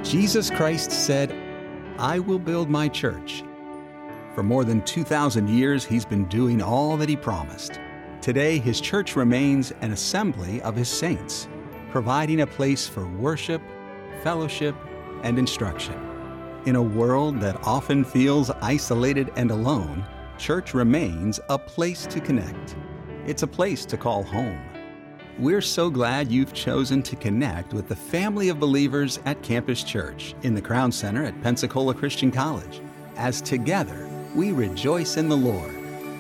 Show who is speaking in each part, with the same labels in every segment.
Speaker 1: Jesus Christ said, "I will build my church." For more than 2,000 years, he's been doing all that he promised. Today, his church remains an assembly of his saints, providing a place for worship, fellowship, and instruction. In a world that often feels isolated and alone, church remains a place to connect. It's a place to call home. We're so glad you've chosen to connect with the family of believers at Campus Church in the Crown Center at Pensacola Christian College, as together we rejoice in the Lord.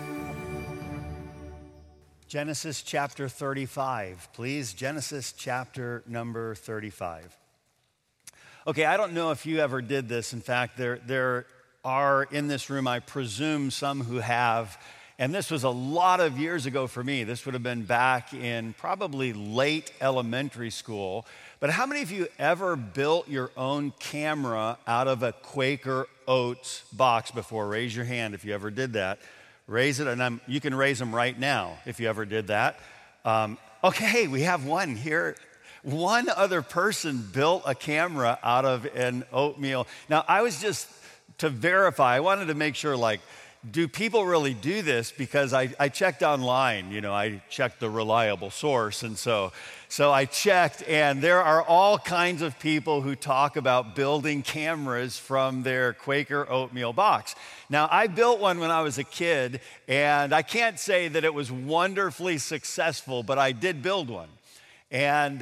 Speaker 2: Genesis chapter 35, please. Genesis chapter number 35. Okay, I don't know if you ever did this. In fact, there are in this room, I presume, some who have. And this was a lot of years ago for me. This would have been back in probably late elementary school. But how many of you ever built your own camera out of a Quaker Oats box before? Raise your hand if you ever did that. Raise it, and you can raise them right now if you ever did that. Okay, we have one here. One other person built a camera out of an oatmeal. Now, I was just, to verify, I wanted to make sure, do people really do this? Because I checked online, I checked the reliable source. And so I checked, and there are all kinds of people who talk about building cameras from their Quaker oatmeal box. Now, I built one when I was a kid, and I can't say that it was wonderfully successful, but I did build one. And,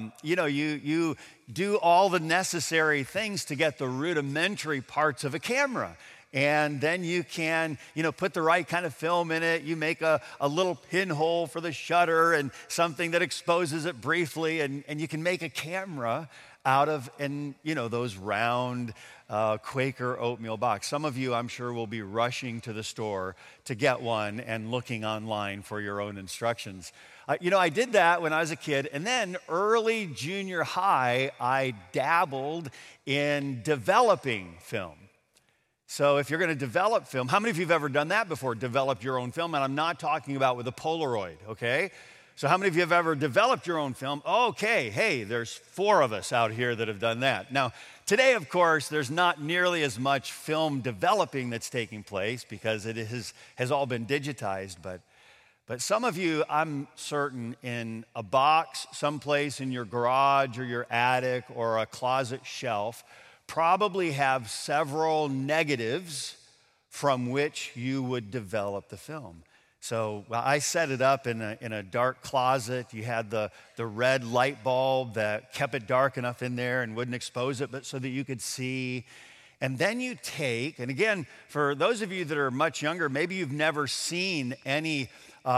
Speaker 2: you do all the necessary things to get the rudimentary parts of a camera. And then you can, put the right kind of film in it. You make a little pinhole for the shutter and something that exposes it briefly. And you can make a camera out of, those round Quaker oatmeal box. Some of you, I'm sure, will be rushing to the store to get one and looking online for your own instructions. I did that when I was a kid, and then early junior high, I dabbled in developing film. So if you're going to develop film, how many of you have ever done that before, developed your own film? And I'm not talking about with a Polaroid, okay? So how many of you have ever developed your own film? Okay, hey, there's 4 of us out here that have done that. Now, today, of course, there's not nearly as much film developing that's taking place because it has all been digitized, but some of you, I'm certain, in a box someplace in your garage or your attic or a closet shelf, probably have several negatives from which you would develop the film. So I set it up in a dark closet. You had the red light bulb that kept it dark enough in there and wouldn't expose it, but so that you could see. And then you take, and again, for those of you that are much younger, maybe you've never seen any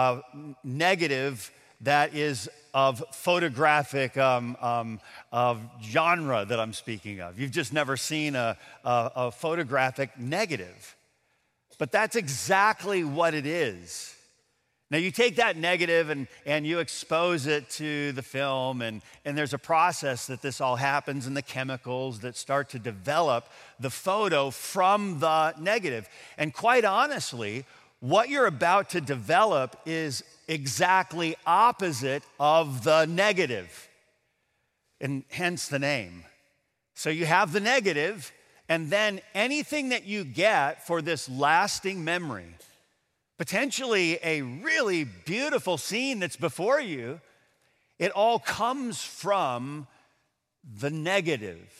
Speaker 2: negative that is of photographic of genre that I'm speaking of. You've just never seen a photographic negative. But that's exactly what it is. Now, you take that negative and you expose it to the film, and there's a process that this all happens, and the chemicals that start to develop the photo from the negative. And quite honestly, what you're about to develop is exactly opposite of the negative, and hence the name. So you have the negative, and then anything that you get for this lasting memory, potentially a really beautiful scene that's before you, it all comes from the negative.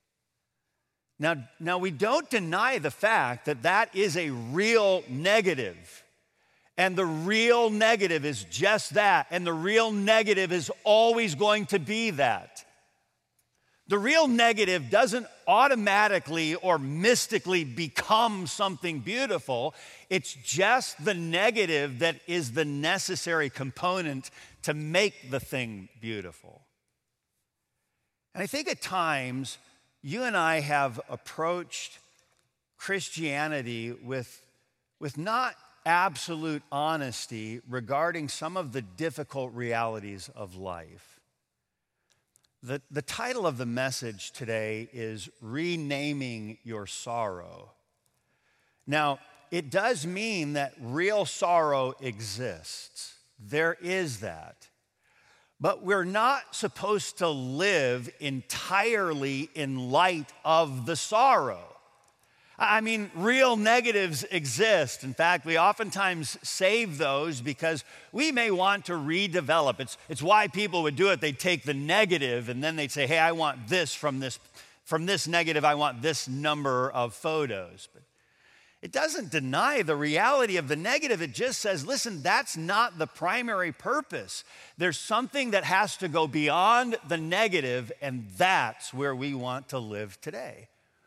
Speaker 2: Now we don't deny the fact that that is a real negative. And the real negative is just that. And the real negative is always going to be that. The real negative doesn't automatically or mystically become something beautiful. It's just the negative that is the necessary component to make the thing beautiful. And I think at times, you and I have approached Christianity with not absolute honesty regarding some of the difficult realities of life. The title of the message today is Renaming Your Sorrow. Now, it does mean that real sorrow exists. There is that. But we're not supposed to live entirely in light of the sorrow. I mean, real negatives exist. In fact, we oftentimes save those because we may want to redevelop. It's why people would do it. They'd take the negative and then they'd say, hey, I want this from this negative, I want this number of photos. But it doesn't deny the reality of the negative. It just says, listen, that's not the primary purpose. There's something that has to go beyond the negative, and that's where we want to live today.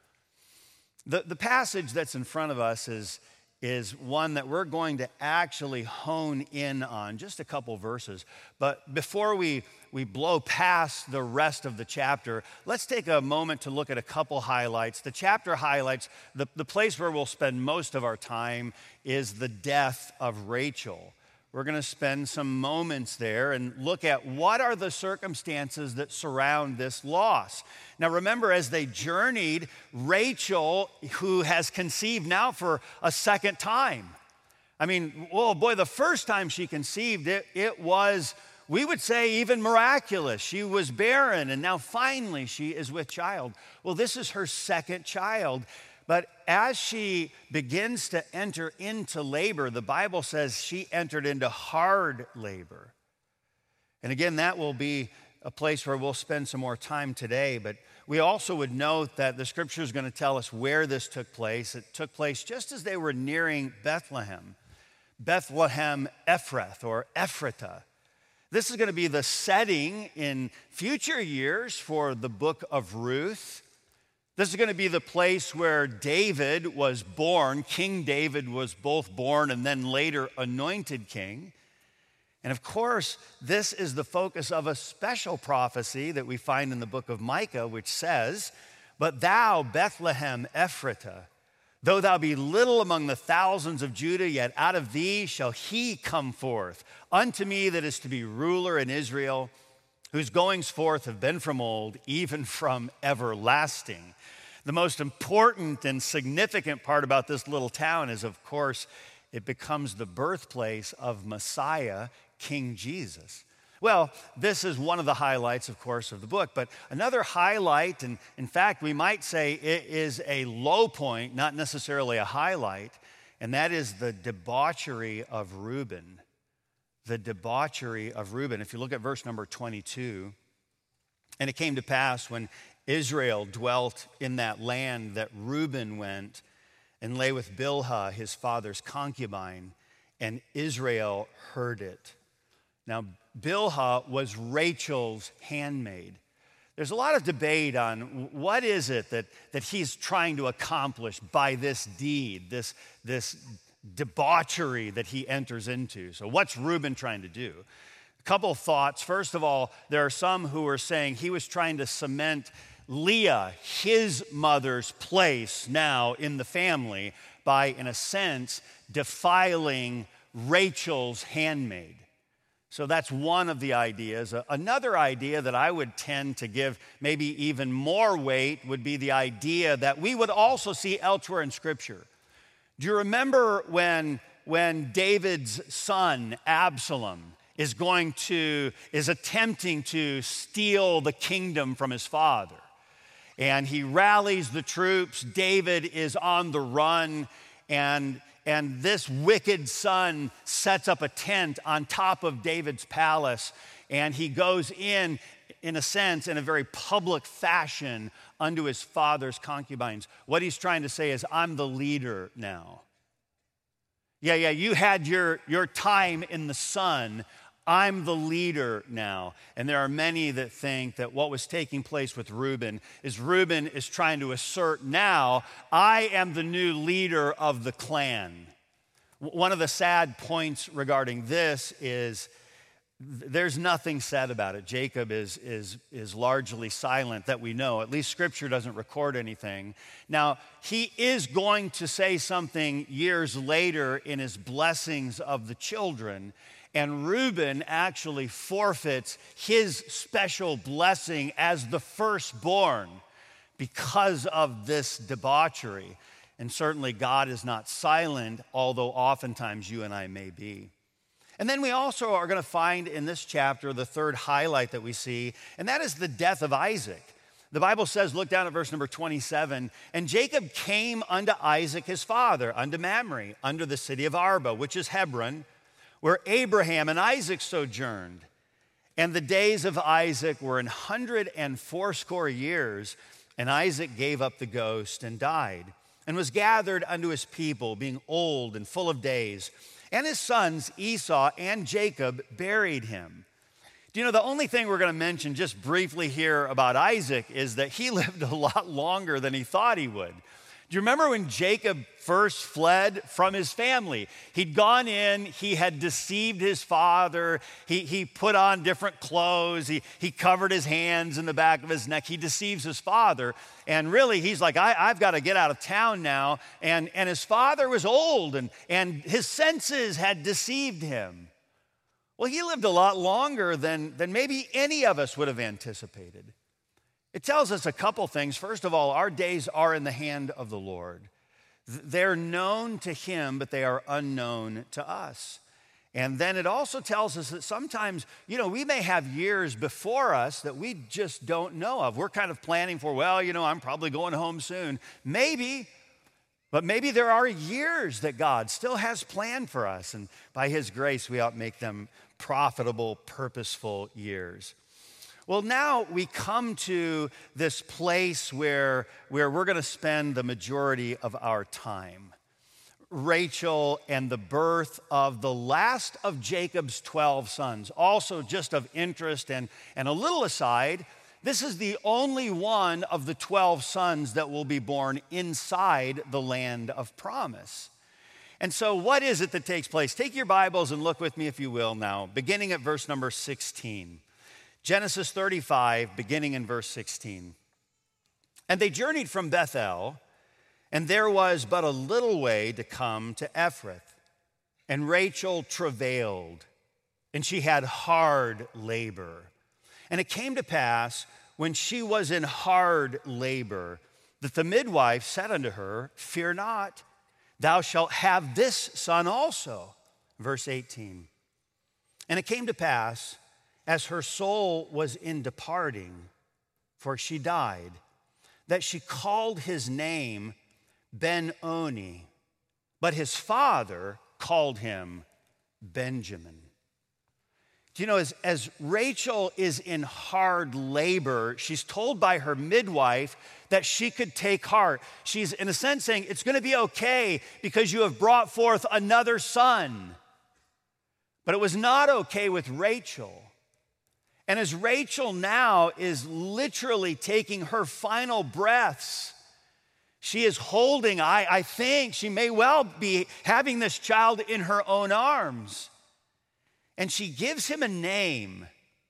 Speaker 2: The passage that's in front of us is one that we're going to actually hone in on, just a couple verses. But before we blow past the rest of the chapter, let's take a moment to look at a couple highlights. The chapter highlights, the place where we'll spend most of our time is the death of Rachel. We're going to spend some moments there and look at what are the circumstances that surround this loss. Now remember, as they journeyed, Rachel, who has conceived now for a second time. I mean, oh boy, the first time she conceived, it was, we would say, even miraculous. She was barren, and now finally she is with child. Well, this is her second child. But as she begins to enter into labor, the Bible says she entered into hard labor. And again, that will be a place where we'll spend some more time today. But we also would note that the scripture is going to tell us where this took place. It took place just as they were nearing Bethlehem. Bethlehem Ephrath, or Ephrata. This is going to be the setting in future years for the book of Ruth. This is going to be the place where David was born. King David was both born and then later anointed king. And of course, this is the focus of a special prophecy that we find in the book of Micah, which says, "But thou, Bethlehem Ephratah, though thou be little among the thousands of Judah, yet out of thee shall he come forth unto me that is to be ruler in Israel, whose goings forth have been from old, even from everlasting." The most important and significant part about this little town is, of course, it becomes the birthplace of Messiah, King Jesus. Well, this is one of the highlights, of course, of the book. But another highlight, and in fact, we might say it is a low point, not necessarily a highlight, and that is the debauchery of Reuben. The debauchery of Reuben. If you look at verse number 22, "And it came to pass when Israel dwelt in that land that Reuben went and lay with Bilhah, his father's concubine, and Israel heard it." Now, Bilhah was Rachel's handmaid. There's a lot of debate on what is it that he's trying to accomplish by this deed, this debauchery that he enters into. So what's Reuben trying to do? A couple of thoughts. First of all, there are some who are saying he was trying to cement Leah, his mother's place now in the family, by, in a sense, defiling Rachel's handmaid. So that's one of the ideas. Another idea that I would tend to give maybe even more weight would be the idea that we would also see elsewhere in Scripture. Do you remember when David's son, Absalom, is attempting to steal the kingdom from his father? And he rallies the troops. David is on the run, and this wicked son sets up a tent on top of David's palace, and he goes in a sense, in a very public fashion unto his father's concubines. What he's trying to say is, I'm the leader now. Yeah, you had your time in the sun. I'm the leader now. And there are many that think that what was taking place with Reuben is trying to assert now, I am the new leader of the clan. One of the sad points regarding this is there's nothing said about it. Jacob is largely silent that we know. At least Scripture doesn't record anything. Now, he is going to say something years later in his blessings of the children, and Reuben actually forfeits his special blessing as the firstborn because of this debauchery. And certainly God is not silent, although oftentimes you and I may be. And then we also are going to find in this chapter the third highlight that we see, and that is the death of Isaac. The Bible says, look down at verse number 27, and Jacob came unto Isaac his father, unto Mamre, under the city of Arba, which is Hebron, where Abraham and Isaac sojourned. And the days of Isaac were 180 years, and Isaac gave up the ghost and died, and was gathered unto his people, being old and full of days. And his sons Esau and Jacob buried him. Do you know, the only thing we're going to mention just briefly here about Isaac is that he lived a lot longer than he thought he would. Do you remember when Jacob first fled from his family? He'd gone in, he had deceived his father, he put on different clothes, he covered his hands in the back of his neck, he deceives his father, and really he's like, I've got to get out of town now, and his father was old, and his senses had deceived him. Well, he lived a lot longer than maybe any of us would have anticipated. It tells us a couple things. First of all, our days are in the hand of the Lord. They're known to him, but they are unknown to us. And then it also tells us that sometimes, we may have years before us that we just don't know of. We're kind of planning for, I'm probably going home soon. Maybe, but maybe there are years that God still has planned for us. And by his grace, we ought to make them profitable, purposeful years. Well, now we come to this place where we're going to spend the majority of our time. Rachel and the birth of the last of Jacob's 12 sons. Also just of interest and a little aside, this is the only one of the 12 sons that will be born inside the land of promise. And so what is it that takes place? Take your Bibles and look with me, if you will, now, beginning at verse number 16. Genesis 35, beginning in verse 16. And they journeyed from Bethel, and there was but a little way to come to Ephrath. And Rachel travailed, and she had hard labor. And it came to pass, when she was in hard labor, that the midwife said unto her, Fear not, thou shalt have this son also. Verse 18. And it came to pass, as her soul was in departing, for she died, that she called his name Ben-Oni, but his father called him Benjamin. Do you know, as Rachel is in hard labor, she's told by her midwife that she could take heart. She's, in a sense, saying, it's going to be okay because you have brought forth another son. But it was not okay with Rachel. And as Rachel now is literally taking her final breaths, she is holding, I think she may well be having this child in her own arms. And she gives him a name,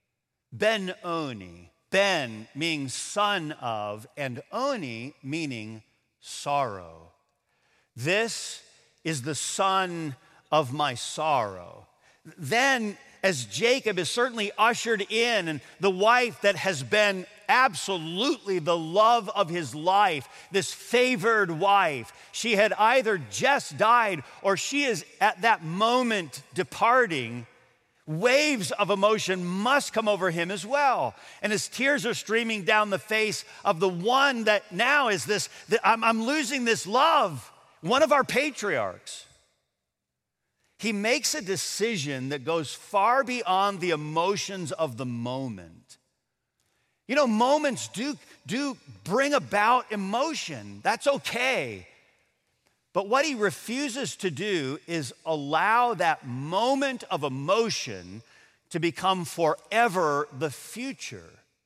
Speaker 2: Ben-Oni. Ben meaning son of, and Oni meaning sorrow. This is the son of my sorrow. Then, as Jacob is certainly ushered in, and the wife that has been absolutely the love of his life, this favored wife, she had either just died or she is at that moment departing. Waves of emotion must come over him as well. And his tears are streaming down the face of the one that now is this, I'm losing this love, one of our patriarchs. He makes a decision that goes far beyond the emotions of the moment. You know, moments do bring about emotion. That's okay. But what he refuses to do is allow that moment of emotion to become forever the future.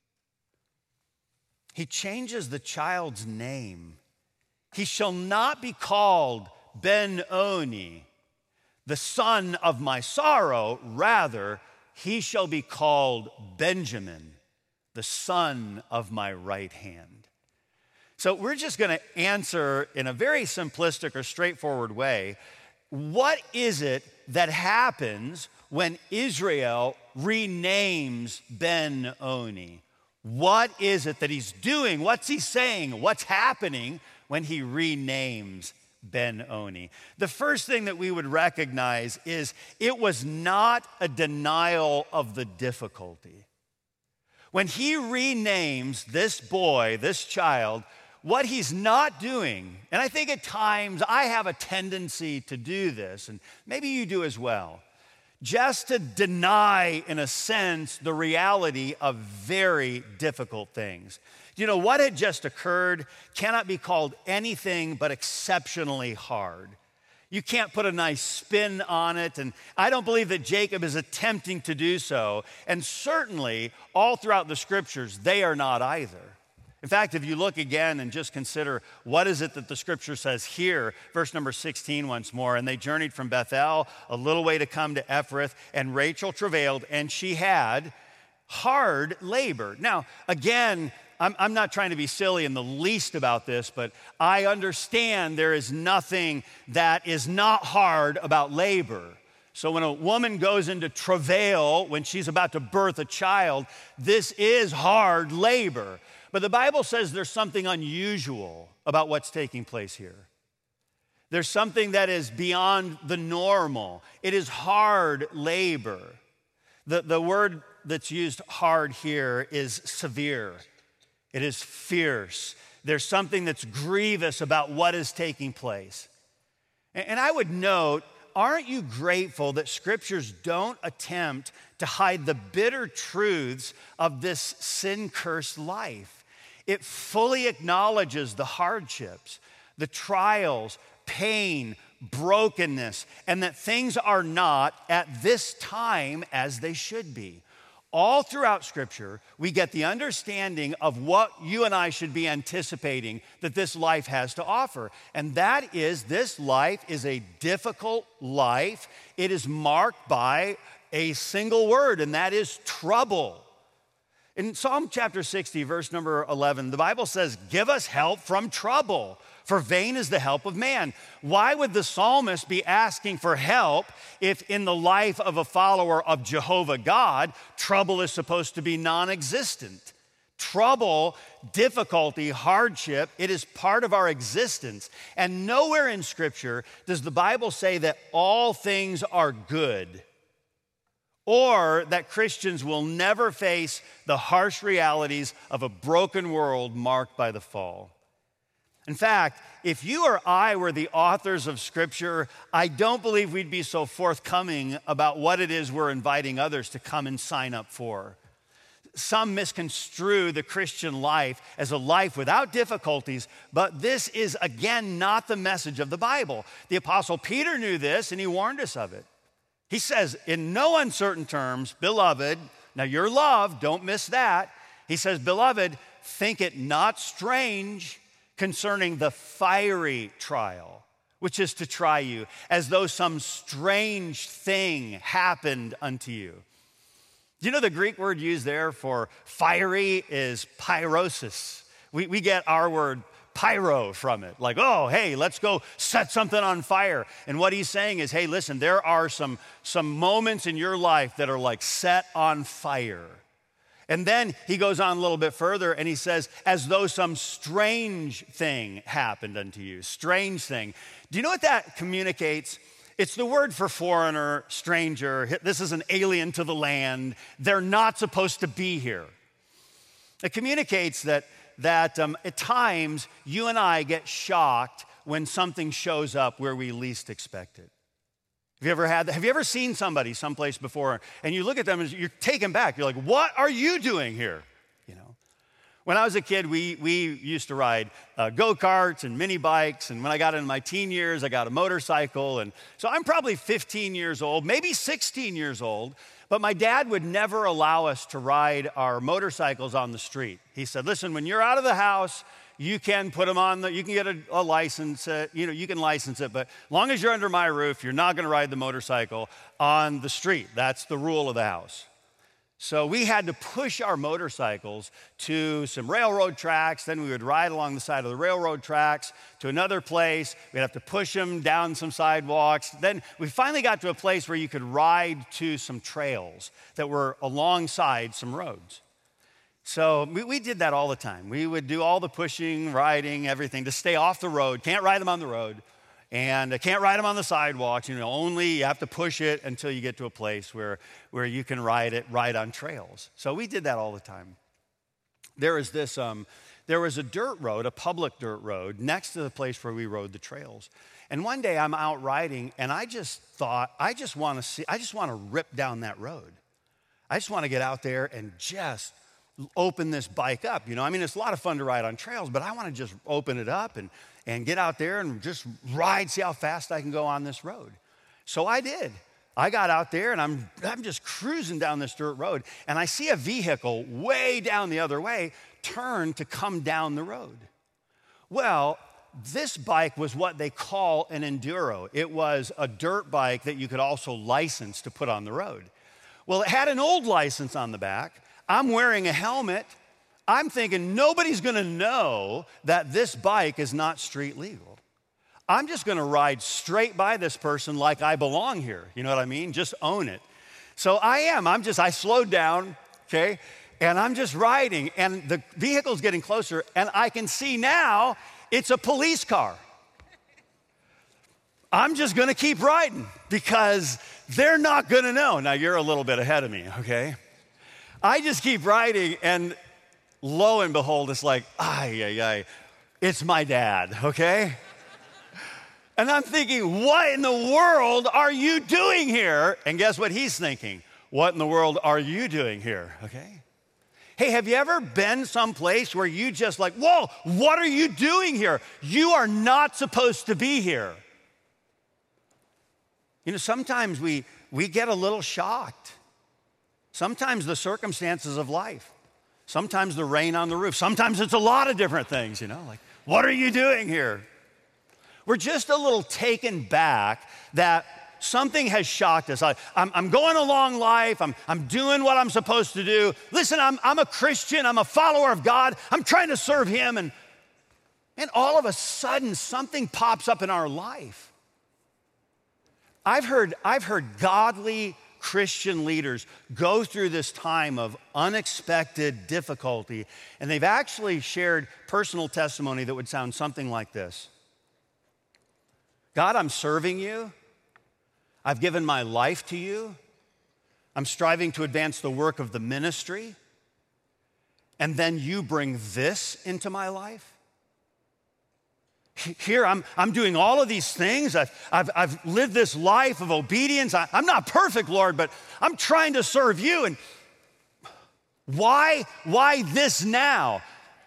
Speaker 2: He changes the child's name. He shall not be called Ben-Oni, the son of my sorrow. Rather, he shall be called Benjamin, the son of my right hand. So we're just going to answer in a very simplistic or straightforward way, what is it that happens when Israel renames Ben-Oni? What is it that he's doing? What's he saying? What's happening when he renames Ben-Oni. The first thing that we would recognize is it was not a denial of the difficulty. When he renames this boy, this child, what he's not doing, and I think at times I have a tendency to do this, and maybe you do as well, just to deny, in a sense, the reality of very difficult things. You know, what had just occurred cannot be called anything but exceptionally hard. You can't put a nice spin on it, and I don't believe that Jacob is attempting to do so. And certainly, all throughout the scriptures, they are not either. In fact, if you look again and just consider what is it that the scripture says here, verse number 16 once more, and they journeyed from Bethel a little way to come to Ephrath, and Rachel travailed, and she had hard labor. Now, again, I'm not trying to be silly in the least about this, but I understand there is nothing that is not hard about labor. So when a woman goes into travail, when she's about to birth a child, this is hard labor. But the Bible says there's something unusual about what's taking place here. There's something that is beyond the normal. It is hard labor. The word that's used hard here is severe. It is fierce. There's something that's grievous about what is taking place. And I would note, aren't you grateful that scriptures don't attempt to hide the bitter truths of this sin-cursed life? It fully acknowledges the hardships, the trials, pain, brokenness, and that things are not at this time as they should be. All throughout Scripture, we get the understanding of what you and I should be anticipating that this life has to offer. And that is, this life is a difficult life. It is marked by a single word, and that is trouble. In Psalm chapter 60, verse number 11, the Bible says, "Give us help from trouble, for vain is the help of man." Why would the psalmist be asking for help if in the life of a follower of Jehovah God, trouble is supposed to be non-existent? Trouble, difficulty, hardship, it is part of our existence. And nowhere in Scripture does the Bible say that all things are good, or that Christians will never face the harsh realities of a broken world marked by the fall. In fact, if you or I were the authors of Scripture, I don't believe we'd be so forthcoming about what it is we're inviting others to come and sign up for. Some misconstrue the Christian life as a life without difficulties, but this is, again, not the message of the Bible. The Apostle Peter knew this, and he warned us of it. He says, in no uncertain terms, "Beloved," now you're loved, don't miss that. He says, "Beloved, think it not strange concerning the fiery trial, which is to try you, as though some strange thing happened unto you." Do you know the Greek word used there for fiery is pyrosis? We get our word pyro from it. Like, oh, hey, let's go set something on fire. And what he's saying is, hey, listen, there are some moments in your life that are like set on fire. And then he goes on a little bit further and he says, as though some strange thing happened unto you. Strange thing. Do you know what that communicates? It's the word for foreigner, stranger. This is an alien to the land. They're not supposed to be here. It communicates that at times you and I get shocked when something shows up where we least expect it. Have you ever seen somebody someplace before and you look at them and you're taken back? You're like, what are you doing here? You know, when I was a kid, we used to ride go-karts and mini bikes. And when I got into my teen years, I got a motorcycle. And so I'm probably 15 years old, maybe 16 years old. But my dad would never allow us to ride our motorcycles on the street. He said, listen, when you're out of the house, you can put them on, you can get a license, you can license it, but as long as you're under my roof, you're not gonna ride the motorcycle on the street. That's the rule of the house. So we had to push our motorcycles to some railroad tracks. Then we would ride along the side of the railroad tracks to another place. We'd have to push them down some sidewalks. Then we finally got to a place where you could ride to some trails that were alongside some roads. So we did that all the time. We would do all the pushing, riding, everything to stay off the road. Can't ride them on the road. And I can't ride them on the sidewalks, only you have to push it until you get to a place where you can ride on trails. So we did that all the time. There was a dirt road, a public dirt road, next to the place where we rode the trails. And one day I'm out riding, and I just thought, I just want to rip down that road. I just want to get out there and just open this bike up. It's a lot of fun to ride on trails, but I want to just open it up and get out there and just ride, see how fast I can go on this road. So I did. I got out there, and I'm just cruising down this dirt road, and I see a vehicle way down the other way turn to come down the road. Well, this bike was what they call an enduro. It was a dirt bike that you could also license to put on the road. Well, it had an old license on the back. I'm wearing a helmet. I'm thinking nobody's gonna know that this bike is not street legal. I'm just gonna ride straight by this person like I belong here. You know what I mean? Just own it. So I slowed down, okay? And I'm just riding, and the vehicle's getting closer, and I can see now it's a police car. I'm just gonna keep riding because they're not gonna know. Now, you're a little bit ahead of me, okay? I just keep riding, and lo and behold, it's like, it's my dad, okay? And I'm thinking, what in the world are you doing here? And guess what he's thinking? What in the world are you doing here, okay? Hey, have you ever been someplace where you just like, whoa, what are you doing here? You are not supposed to be here. Sometimes we get a little shocked. Sometimes the circumstances of life. Sometimes the rain on the roof. Sometimes it's a lot of different things, like, what are you doing here? We're just a little taken back that something has shocked us. I'm going along life. I'm doing what I'm supposed to do. Listen, I'm a Christian. I'm a follower of God. I'm trying to serve him. And all of a sudden, something pops up in our life. I've heard godly Christian leaders go through this time of unexpected difficulty, and they've actually shared personal testimony that would sound something like this. God, I'm serving you. I've given my life to you. I'm striving to advance the work of the ministry. And then you bring this into my life? Here, I'm doing all of these things. I've lived this life of obedience. I'm not perfect, Lord, but I'm trying to serve you. And why this now?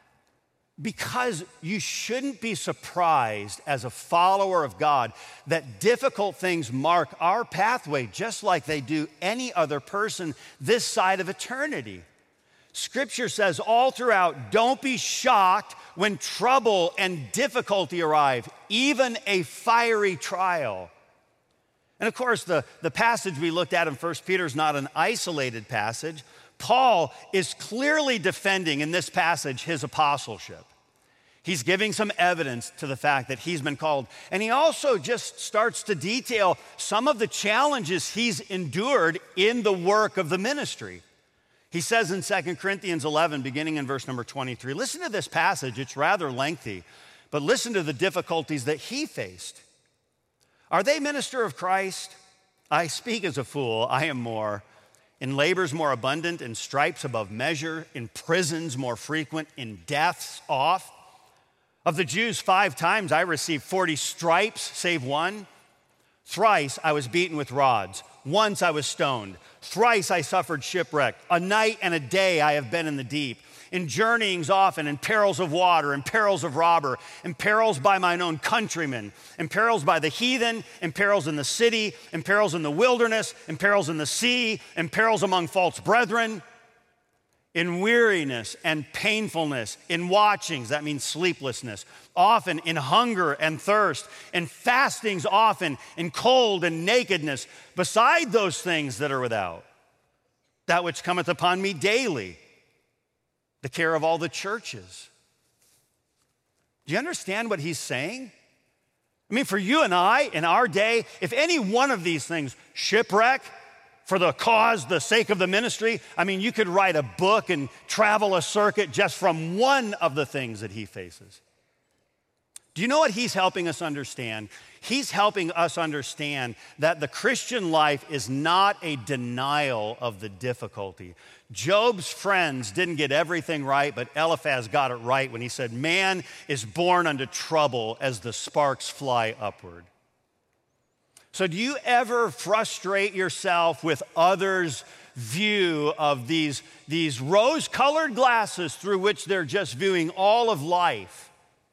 Speaker 2: Because you shouldn't be surprised as a follower of God that difficult things mark our pathway just like they do any other person this side of eternity. Scripture says all throughout, don't be shocked when trouble and difficulty arrive, even a fiery trial. And of course, the passage we looked at in 1 Peter is not an isolated passage. Paul is clearly defending in this passage his apostleship. He's giving some evidence to the fact that he's been called. And he also just starts to detail some of the challenges he's endured in the work of the ministry. He says in 2 Corinthians 11, beginning in verse number 23, listen to this passage. It's rather lengthy, but listen to the difficulties that he faced. Are they minister of Christ? I speak as a fool. I am more. In labors more abundant, in stripes above measure, in prisons more frequent, in deaths oft. Of the Jews 5 times I received 40 stripes, save one. Thrice I was beaten with rods. Once I was stoned. Thrice I suffered shipwreck. A night and a day I have been in the deep. In journeyings often, in perils of water, in perils of robber, in perils by mine own countrymen, in perils by the heathen, in perils in the city, in perils in the wilderness, in perils in the sea, in perils among false brethren, in weariness and painfulness, in watchings, that means sleeplessness, often in hunger and thirst, in fastings often, in cold and nakedness, beside those things that are without, that which cometh upon me daily, the care of all the churches. Do you understand what he's saying? I mean, for you and I, in our day, if any one of these things, shipwreck, for the cause, the sake of the ministry, I mean, you could write a book and travel a circuit just from one of the things that he faces. Do you know what he's helping us understand? He's helping us understand that the Christian life is not a denial of the difficulty. Job's friends didn't get everything right, but Eliphaz got it right when he said, man is born unto trouble as the sparks fly upward. So do you ever frustrate yourself with others' view of these rose-colored glasses through which they're just viewing all of life,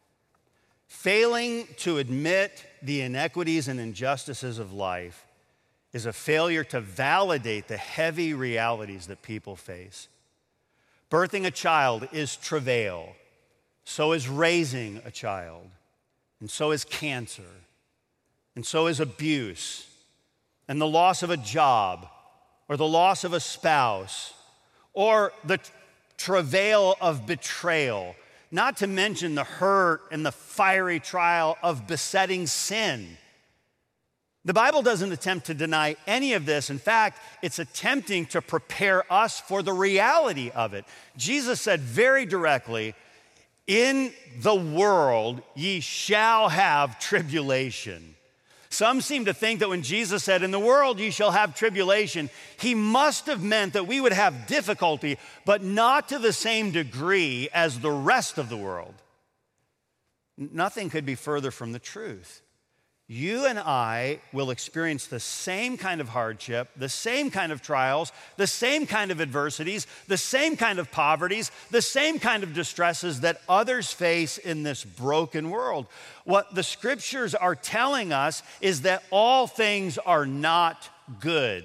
Speaker 2: failing to admit the inequities and injustices of life is a failure to validate the heavy realities that people face. Birthing a child is travail. So is raising a child. And so is cancer. And so is abuse. And the loss of a job, or the loss of a spouse, or the travail of betrayal, not to mention the hurt and the fiery trial of besetting sin. The Bible doesn't attempt to deny any of this. In fact, it's attempting to prepare us for the reality of it. Jesus said very directly, in the world ye shall have tribulation. Some seem to think that when Jesus said, in the world ye shall have tribulation, he must have meant that we would have difficulty, but not to the same degree as the rest of the world. Nothing could be further from the truth. You and I will experience the same kind of hardship, the same kind of trials, the same kind of adversities, the same kind of poverties, the same kind of distresses that others face in this broken world. What the scriptures are telling us is that all things are not good.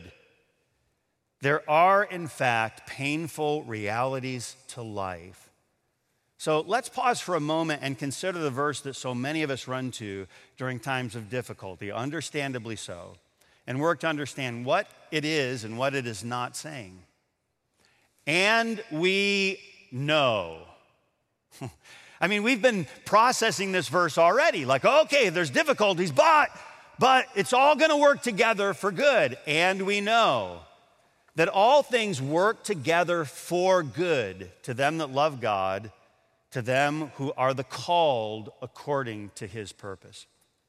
Speaker 2: There are, in fact, painful realities to life. So let's pause for a moment and consider the verse that so many of us run to during times of difficulty, understandably so, and work to understand what it is and what it is not saying. And we know. I mean, we've been processing this verse already, like, okay, there's difficulties, but it's all gonna work together for good. And we know that all things work together for good to them that love God, to them who are the called according to his purpose.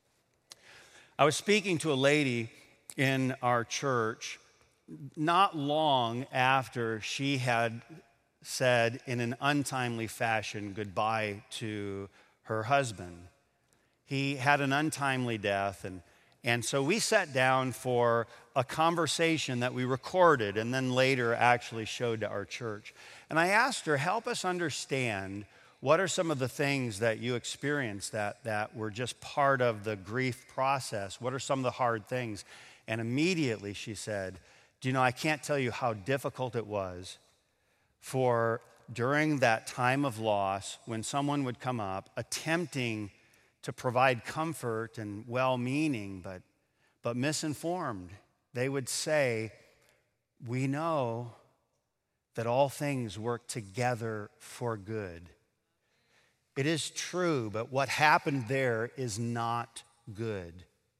Speaker 2: I was speaking to a lady in our church not long after she had said in an untimely fashion goodbye to her husband. He had an untimely death, and so we sat down for a conversation that we recorded and then later actually showed to our church. And I asked her, help us understand what are some of the things that you experienced that were just part of the grief process? What are some of the hard things? And immediately she said, do you know, I can't tell you how difficult it was for during that time of loss when someone would come up attempting to provide comfort and well-meaning, but misinformed. They would say, we know that all things work together for good. It is true, but what happened there is not good.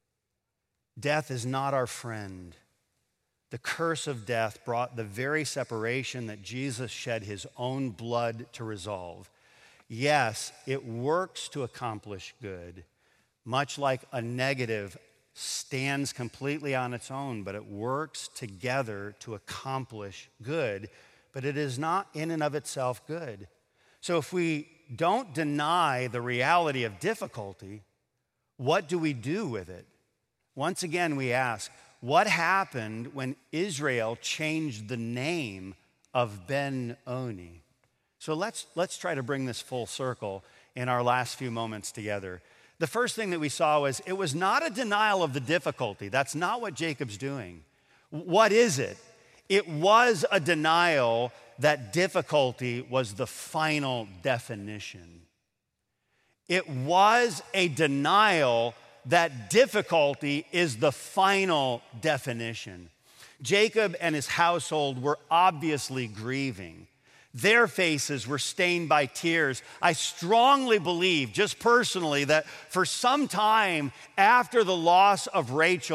Speaker 2: Death is not our friend. The curse of death brought the very separation that Jesus shed his own blood to resolve. Yes, it works to accomplish good, much like a negative stands completely on its own, but it works together to accomplish good, but it is not in and of itself good. So if we don't deny the reality of difficulty, what do we do with it? Once again, we ask, what happened when Israel changed the name of Ben-Oni? So let's try to bring this full circle in our last few moments together. The first thing that we saw was it was not a denial of the difficulty. That's not what Jacob's doing. What is it? It was a denial that difficulty was the final definition. It was a denial that difficulty is the final definition. Jacob and his household were obviously grieving. Their faces were stained by tears. I strongly believe, just personally, that for some time after the loss of Rachel,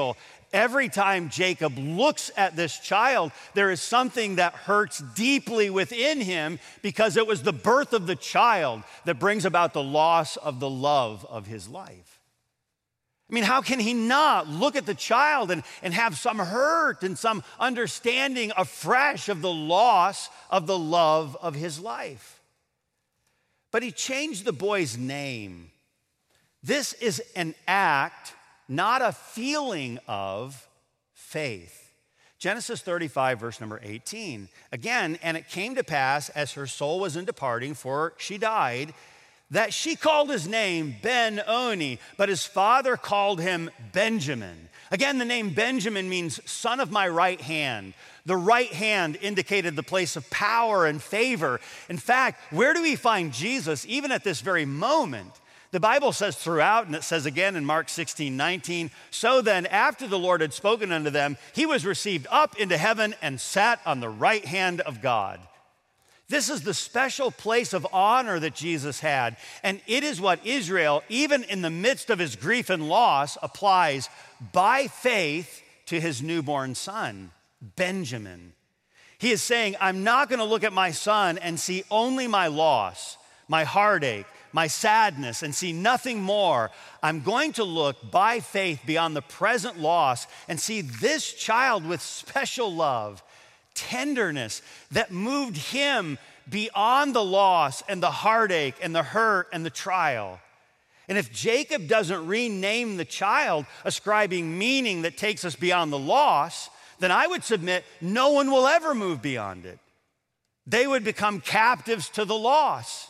Speaker 2: Every time Jacob looks at this child, there is something that hurts deeply within him because it was the birth of the child that brings about the loss of the love of his life. I mean, how can he not look at the child and have some hurt and some understanding afresh of the loss of the love of his life? But he changed the boy's name. This is an act, not a feeling of faith. Genesis 35, verse number 18. Again, and it came to pass as her soul was in departing, for she died, that she called his name Ben-Oni, but his father called him Benjamin. Again, the name Benjamin means son of my right hand. The right hand indicated the place of power and favor. In fact, where do we find Jesus even at this very moment? The Bible says throughout, and it says again in Mark 16:19, so then after the Lord had spoken unto them, he was received up into heaven and sat on the right hand of God. This is the special place of honor that Jesus had, and it is what Israel, even in the midst of his grief and loss, applies by faith to his newborn son, Benjamin. He is saying, I'm not going to look at my son and see only my loss, my heartache, my sadness, and see nothing more. I'm going to look by faith beyond the present loss and see this child with special love, tenderness that moved him beyond the loss and the heartache and the hurt and the trial. And if Jacob doesn't rename the child, ascribing meaning that takes us beyond the loss, then I would submit no one will ever move beyond it. They would become captives to the loss.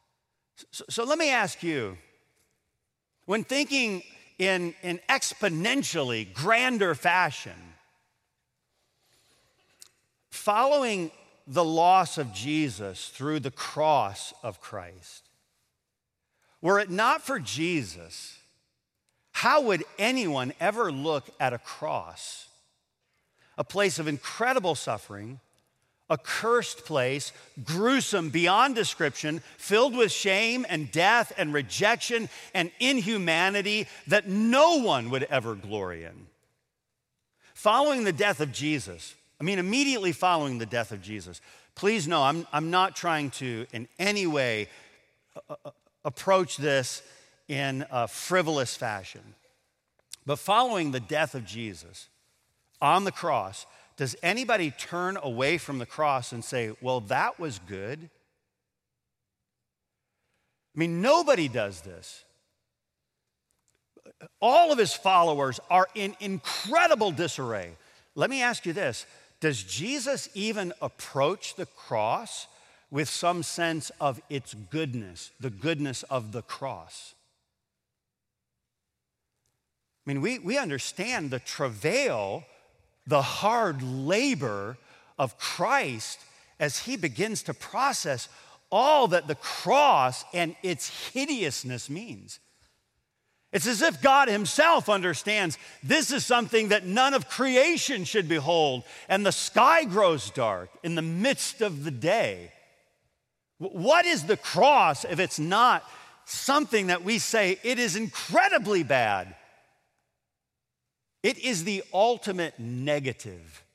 Speaker 2: So let me ask you, when thinking in exponentially grander fashion, following the loss of Jesus through the cross of Christ, were it not for Jesus, how would anyone ever look at a cross, a place of incredible suffering, a cursed place, gruesome beyond description, filled with shame and death and rejection and inhumanity that no one would ever glory in? Following the death of Jesus, immediately following the death of Jesus, please know I'm not trying to in any way approach this in a frivolous fashion. But following the death of Jesus on the cross, does anybody turn away from the cross and say, well, that was good? Nobody does this. All of his followers are in incredible disarray. Let me ask you this. Does Jesus even approach the cross with some sense of its goodness, the goodness of the cross? We understand the travail, the hard labor of Christ as he begins to process all that the cross and its hideousness means. It's as if God himself understands this is something that none of creation should behold, and the sky grows dark in the midst of the day. What is the cross if it's not something that we say it is incredibly bad? It is the ultimate negative.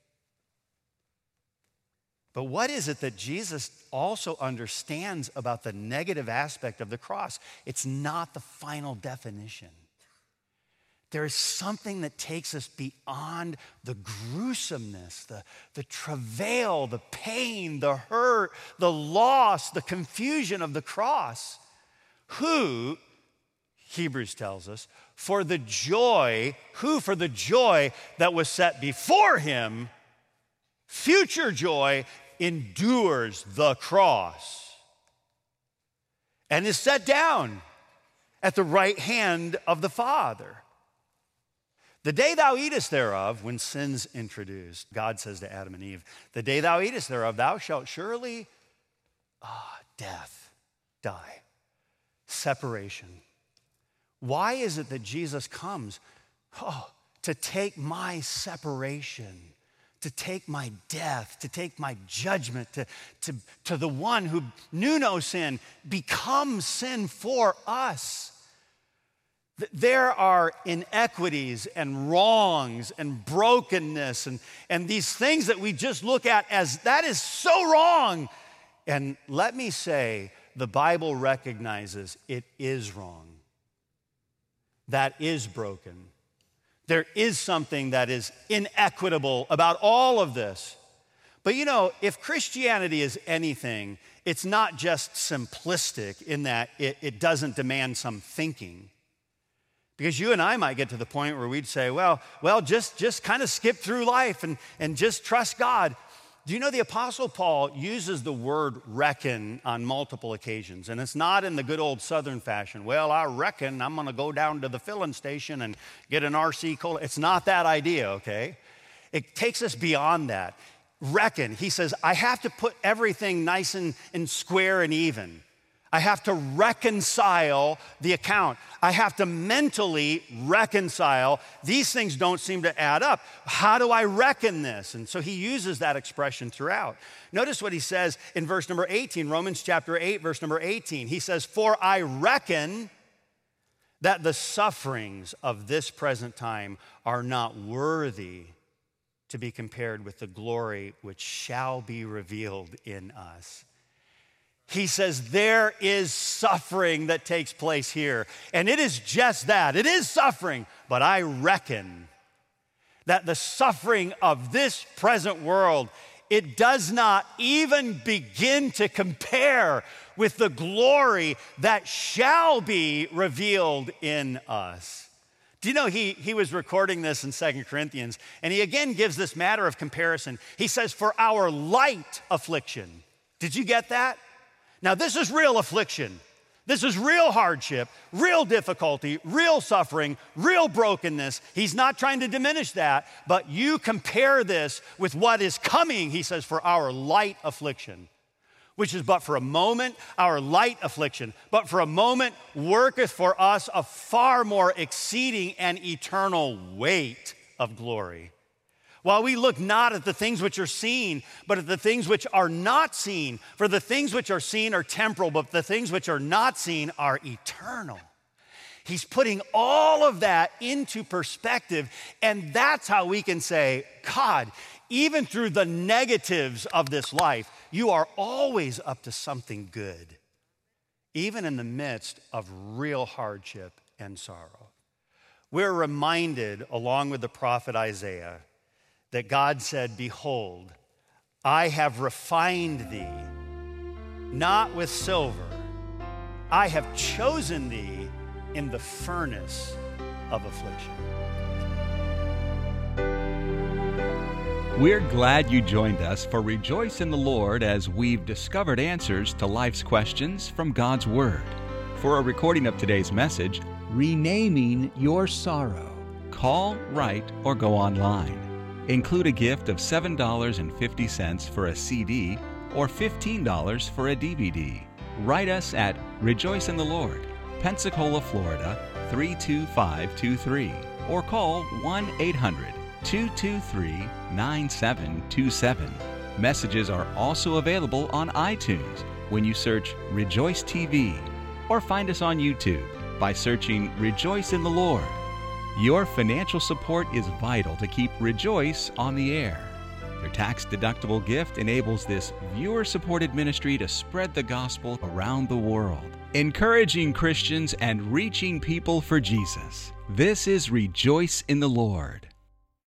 Speaker 2: But what is it that Jesus also understands about the negative aspect of the cross? It's not the final definition. There is something that takes us beyond the gruesomeness, the travail, the pain, the hurt, the loss, the confusion of the cross. Who, Hebrews tells us, for the joy that was set before him, future joy, endures the cross and is set down at the right hand of the Father. The day thou eatest thereof, when sin's introduced, God says to Adam and Eve, the day thou eatest thereof, thou shalt surely, death, die, separation. Why is it that Jesus comes? To take my separation, to take my death, to take my judgment, to the one who knew no sin, become sin for us. There are inequities and wrongs and brokenness and these things that we just look at as that is so wrong. And let me say, the Bible recognizes it is wrong. That is broken. There is something that is inequitable about all of this. But you know, if Christianity is anything, it's not just simplistic in that it doesn't demand some thinking. Because you and I might get to the point where we'd say, well, just kind of skip through life and just trust God. Do you know the Apostle Paul uses the word reckon on multiple occasions? And it's not in the good old Southern fashion. Well, I reckon I'm going to go down to the filling station and get an RC Cola. It's not that idea, okay? It takes us beyond that. Reckon, he says, I have to put everything nice and square and even. I have to reconcile the account. I have to mentally reconcile. These things don't seem to add up. How do I reckon this? And so he uses that expression throughout. Notice what he says in verse number 18, Romans chapter 8, verse number 18. He says, for I reckon that the sufferings of this present time are not worthy to be compared with the glory which shall be revealed in us. He says there is suffering that takes place here. And it is just that. It is suffering. But I reckon that the suffering of this present world, it does not even begin to compare with the glory that shall be revealed in us. Do you know he was recording this in 2 Corinthians, and he again gives this matter of comparison. He says, for our light affliction. Did you get that? Now, this is real affliction. This is real hardship, real difficulty, real suffering, real brokenness. He's not trying to diminish that, but you compare this with what is coming, he says, for our light affliction, which is but for a moment, our light affliction, but for a moment worketh for us a far more exceeding and eternal weight of glory. While we look not at the things which are seen, but at the things which are not seen. For the things which are seen are temporal, but the things which are not seen are eternal. He's putting all of that into perspective, and that's how we can say, God, even through the negatives of this life, you are always up to something good, even in the midst of real hardship and sorrow. We're reminded, along with the prophet Isaiah, that God said, behold, I have refined thee, not with silver. I have chosen thee in the furnace of affliction.
Speaker 1: We're glad you joined us for Rejoice in the Lord as we've discovered answers to life's questions from God's Word. For a recording of today's message, Renaming Your Sorrow, call, write, or go online. Include a gift of $7.50 for a CD or $15 for a DVD. Write us at Rejoice in the Lord, Pensacola, Florida 32523, or call 1-800-223-9727. Messages are also available on iTunes when you search Rejoice TV, or find us on YouTube by searching Rejoice in the Lord. Your financial support is vital to keep Rejoice on the air. Your tax-deductible gift enables this viewer-supported ministry to spread the gospel around the world, encouraging Christians and reaching people for Jesus. This is Rejoice in the Lord.